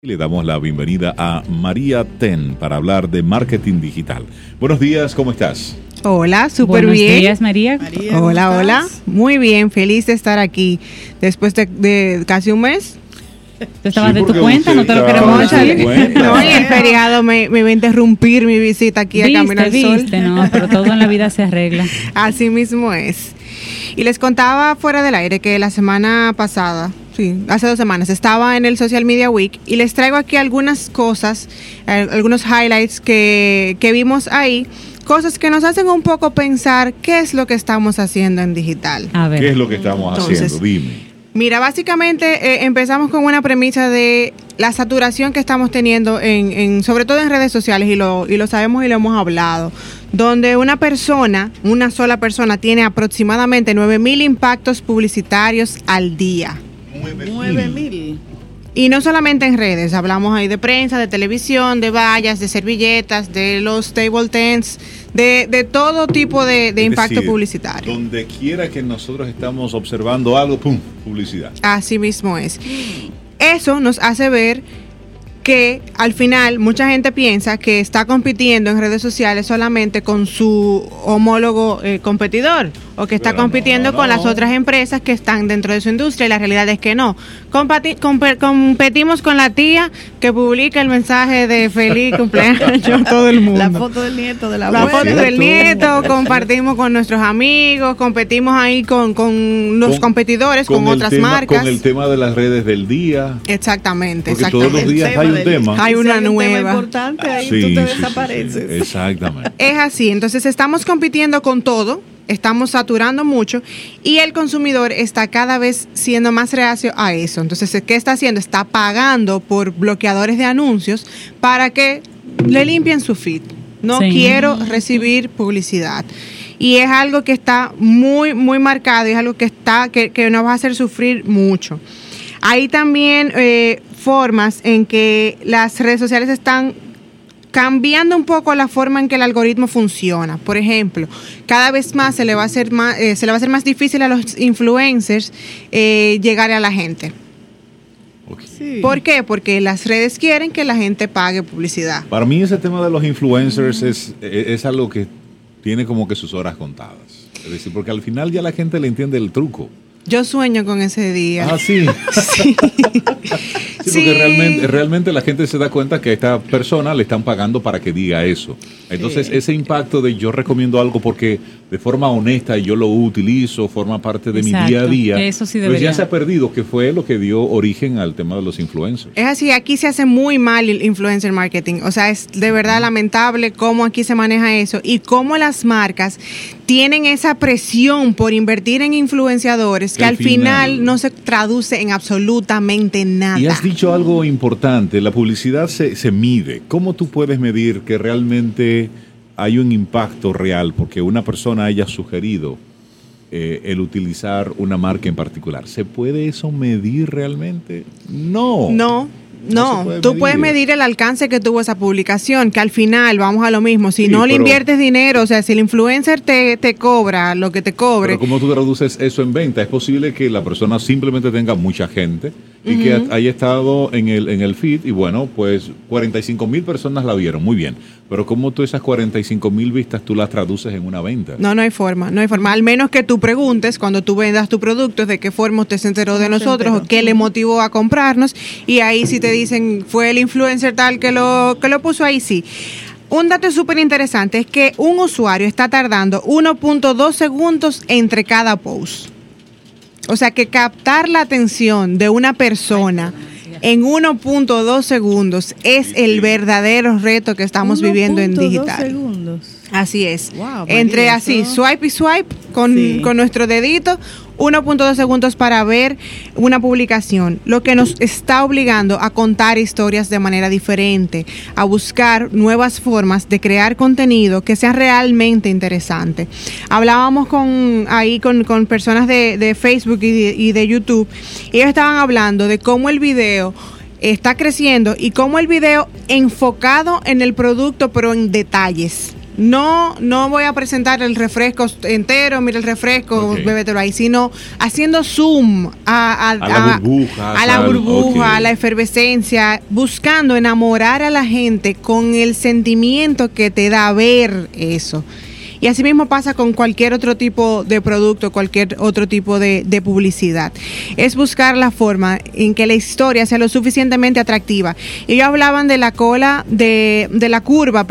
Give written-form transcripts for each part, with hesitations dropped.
Le damos la bienvenida a María Ten para hablar de marketing digital. Buenos días, ¿cómo estás? Hola, súper bien. Buenos días, María. Hola. Muy bien, feliz de estar aquí después de casi un mes. ¿Tú estabas de tu cuenta? No te lo queremos salir. No, y el feriado me iba a interrumpir mi visita aquí a Camino al Sol. No, pero todo en la vida se arregla. Así mismo es. Y les contaba fuera del aire que la semana pasada, hace 2 semanas, estaba en el Social Media Week y les traigo aquí algunas cosas, algunos highlights que vimos ahí, cosas que nos hacen un poco pensar qué es lo que estamos haciendo en digital. A ver. ¿Qué es lo que estamos haciendo? Dime. Mira, básicamente empezamos con una premisa de la saturación que estamos teniendo sobre todo en redes sociales y lo sabemos y lo hemos hablado, donde una sola persona tiene aproximadamente 9,000 impactos publicitarios al día. 9,000. Y no solamente en redes, hablamos ahí de prensa, de televisión, de vallas, de servilletas, de los table tents, de todo tipo de impacto publicitario. Donde quiera que nosotros estamos observando algo, ¡pum!, publicidad. Así mismo es. Eso nos hace ver que al final mucha gente piensa que está compitiendo en redes sociales solamente con su homólogo competidor o que está compitiendo con las otras empresas que están dentro de su industria, y la realidad es que no. Competimos con la tía que publica el mensaje de feliz cumpleaños a todo el mundo. La foto del nieto de la abuela. La foto del nieto, compartimos con nuestros amigos, competimos ahí con los competidores, con otras marcas. Con el tema de las redes del día. Exactamente. Porque todos los días hay un tema. Hay una nueva. Tema importante, ahí tú te desapareces. Sí, exactamente. Es así, entonces estamos compitiendo con todo, estamos saturando mucho y el consumidor está cada vez siendo más reacio a eso. Entonces, ¿qué está haciendo? Está pagando por bloqueadores de anuncios para que le limpien su feed. No quiero recibir publicidad. Y es algo que está muy, muy marcado y es algo que nos va a hacer sufrir mucho. Hay también formas en que las redes sociales están cambiando un poco la forma en que el algoritmo funciona. Por ejemplo, cada vez más se le va a hacer más difícil a los influencers llegar a la gente. Okay. Sí. ¿Por qué? Porque las redes quieren que la gente pague publicidad. Para mí ese tema de los influencers es algo que tiene como que sus horas contadas. Es decir, porque al final ya la gente le entiende el truco. Yo sueño con ese día. Ah, sí. Sí. Sí, porque realmente la gente se da cuenta que a esta persona le están pagando para que diga eso. Entonces, ese impacto de yo recomiendo algo porque de forma honesta yo lo utilizo, forma parte de mi día a día. Eso sí pues ya se ha perdido, que fue lo que dio origen al tema de los influencers. Es así, aquí se hace muy mal el influencer marketing. O sea, es de verdad lamentable cómo aquí se maneja eso y cómo las marcas tienen esa presión por invertir en influenciadores que al final no se traduce en absolutamente nada. Y has dicho algo importante, la publicidad se mide. ¿Cómo tú puedes medir que realmente hay un impacto real porque una persona haya sugerido el utilizar una marca en particular? ¿Se puede eso medir realmente? No, tú puedes medir el alcance que tuvo esa publicación, que al final vamos a lo mismo. Si no le inviertes dinero, o sea, si el influencer te cobra lo que te cobre. Pero ¿cómo tú traduces eso en venta? Es posible que la persona simplemente tenga mucha gente y que haya estado en el feed y bueno, pues 45,000 personas la vieron, muy bien. Pero ¿cómo tú esas 45,000 vistas tú las traduces en una venta? No hay forma. Al menos que tú preguntes cuando tú vendas tu producto de qué forma usted se enteró de nosotros o qué le motivó a comprarnos, y ahí si te dicen fue el influencer tal que lo puso ahí, sí. Un dato súper interesante es que un usuario está tardando 1.2 segundos entre cada post. O sea que captar la atención de una persona en 1.2 segundos es el verdadero reto que estamos viviendo en digital. 1.2 segundos. Así es. Wow, entre María, así, swipe y swipe con nuestro dedito, 1.2 segundos para ver una publicación, lo que nos está obligando a contar historias de manera diferente, a buscar nuevas formas de crear contenido que sea realmente interesante. Hablábamos con personas de Facebook y de YouTube, y ellos estaban hablando de cómo el video está creciendo y cómo el video enfocado en el producto, pero en detalles. No voy a presentar el refresco entero, mira el refresco, bébetelo ahí, sino haciendo zoom a la burbuja, a la efervescencia, buscando enamorar a la gente con el sentimiento que te da ver eso. Y así mismo pasa con cualquier otro tipo de producto, cualquier otro tipo de publicidad. Es buscar la forma en que la historia sea lo suficientemente atractiva. Ellos hablaban de la cola, de la curva,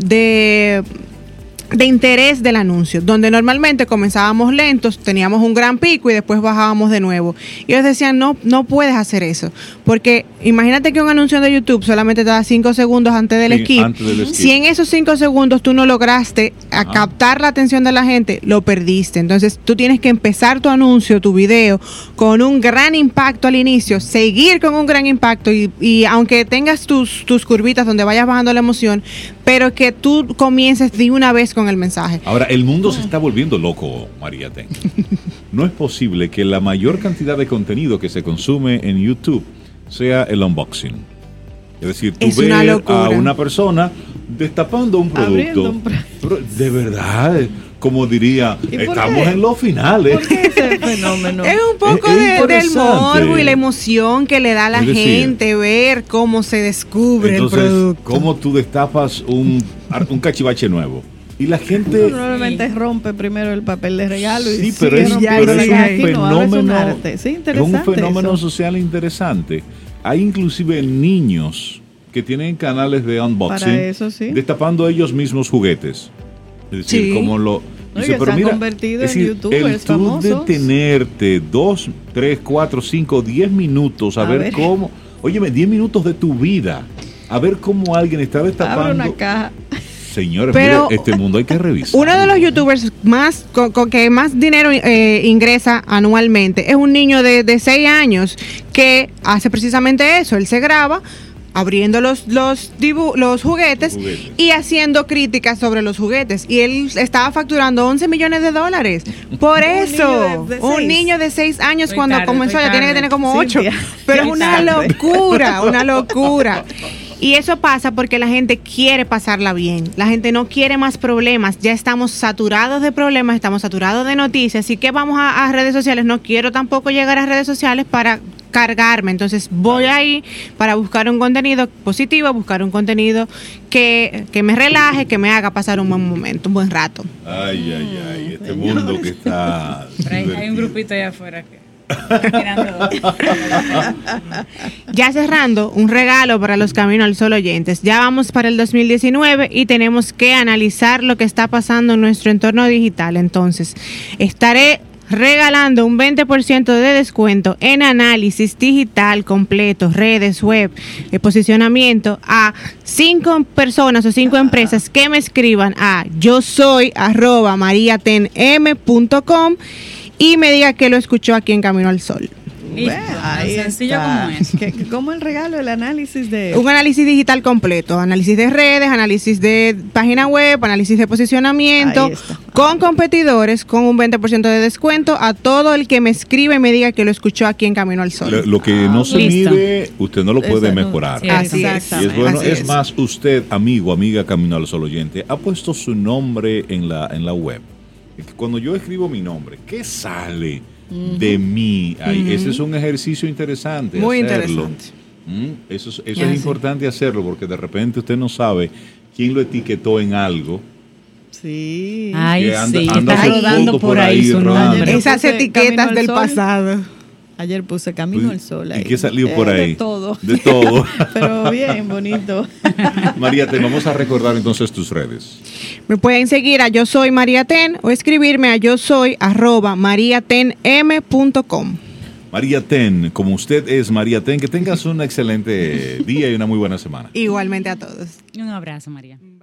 de interés del anuncio, donde normalmente comenzábamos lentos, teníamos un gran pico y después bajábamos de nuevo. Y ellos decían, no puedes hacer eso, porque imagínate que un anuncio de YouTube solamente te da 5 segundos antes del skip. Si en esos 5 segundos tú no lograste captar la atención de la gente, lo perdiste. Entonces tú tienes que empezar tu anuncio, tu video, con un gran impacto al inicio, seguir con un gran impacto y aunque tengas tus curvitas donde vayas bajando la emoción, pero que tú comiences de una vez con el mensaje. Ahora, el mundo se está volviendo loco, María Ten. No es posible que la mayor cantidad de contenido que se consume en YouTube sea el unboxing. Es decir, tú ves a una persona destapando un producto. De verdad, como diría, estamos en los finales. ¿Por qué ese fenómeno? Es un poco del morbo y la emoción que le da a la gente ver cómo se descubre el producto. Cómo tú destapas un cachivache nuevo. Y la gente normalmente rompe primero el papel de regalo y pero es un fenómeno eso. social interesante. Hay inclusive niños que tienen canales de unboxing destapando ellos mismos juguetes. Es decir, como lo dice, pero mira, convertido en youtubers famosos. El tú detenerte 2, 3, 4, 5, 10 minutos a ver cómo, óyeme, 10 minutos de tu vida a ver cómo alguien está destapando. Abre una caja. Señores, pero mire, este mundo hay que revisar. Uno de los youtubers más que más dinero ingresa anualmente es un niño de 6 años que hace precisamente eso. Él se graba abriendo los juguetes y haciendo críticas sobre los juguetes. Y él estaba facturando $11 millones. Por eso, un niño de 6 años cuando comenzó ya tiene que tener como 8. Pero es una locura. Y eso pasa porque la gente quiere pasarla bien. La gente no quiere más problemas. Ya estamos saturados de problemas, estamos saturados de noticias. Así que vamos a redes sociales. No quiero tampoco llegar a redes sociales para cargarme. Entonces voy ahí para buscar un contenido positivo, buscar un contenido que me relaje, que me haga pasar un buen momento, un buen rato. Ay, este mundo que está... Hay un grupito allá afuera que... Ya cerrando, un regalo para los Camino al Sol oyentes. Ya vamos para el 2019 y tenemos que analizar lo que está pasando en nuestro entorno digital. Entonces, estaré regalando un 20% de descuento en análisis digital completo, redes web, posicionamiento a 5 personas o 5 empresas que me escriban a yosoy@mariatenm.com y me diga que lo escuchó aquí en Camino al Sol. Ahí sencillo como es. ¿Cómo el regalo? El análisis de... Un análisis digital completo. Análisis de redes, análisis de página web, análisis de posicionamiento, con competidores, con un 20% de descuento a todo el que me escribe y me diga que lo escuchó aquí en Camino al Sol. Lo que no se mide, usted no lo puede mejorar. Así es. Y es bueno. Es más, usted, amiga Camino al Sol oyente, ha puesto su nombre en la web. Cuando yo escribo mi nombre, ¿qué sale de mí ahí? Ese es un ejercicio interesante. Muy hacerlo. interesante. Eso es importante hacerlo porque de repente usted no sabe quién lo etiquetó en algo. Sí. Ay, anda está rodando por ahí su nombre. Esas etiquetas del pasado. Ayer puse Camino al Sol ahí. ¿Y qué salió por ahí? De todo. De todo. Pero bien, bonito. María, te vamos a recordar entonces tus redes. Me pueden seguir a Yo Soy María Ten o escribirme a yosoy@mariatenm.com. María Ten, como usted es María Ten, que tengas un excelente día y una muy buena semana. Igualmente a todos. Un abrazo, María.